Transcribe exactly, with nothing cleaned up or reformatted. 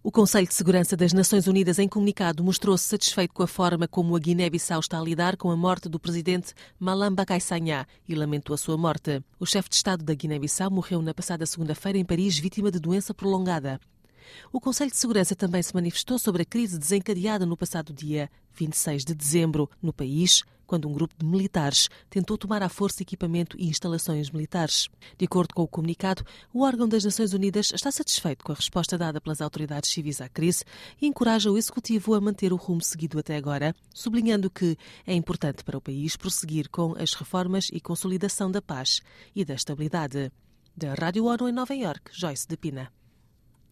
O Conselho de Segurança das Nações Unidas, em comunicado, mostrou-se satisfeito com a forma como a Guiné-Bissau está a lidar com a morte do presidente Malam Bakai Sagna e lamentou a sua morte. O chefe de Estado da Guiné-Bissau morreu na passada segunda-feira em Paris, vítima de doença prolongada. O Conselho de Segurança também se manifestou sobre a crise desencadeada no passado dia vinte e seis de dezembro no país, quando um grupo de militares tentou tomar à força equipamento e instalações militares. De acordo com o comunicado, o órgão das Nações Unidas está satisfeito com a resposta dada pelas autoridades civis à crise e encoraja o Executivo a manter o rumo seguido até agora, sublinhando que é importante para o país prosseguir com as reformas e consolidação da paz e da estabilidade. Da Rádio ONU em Nova Iorque, Joyce de Pina.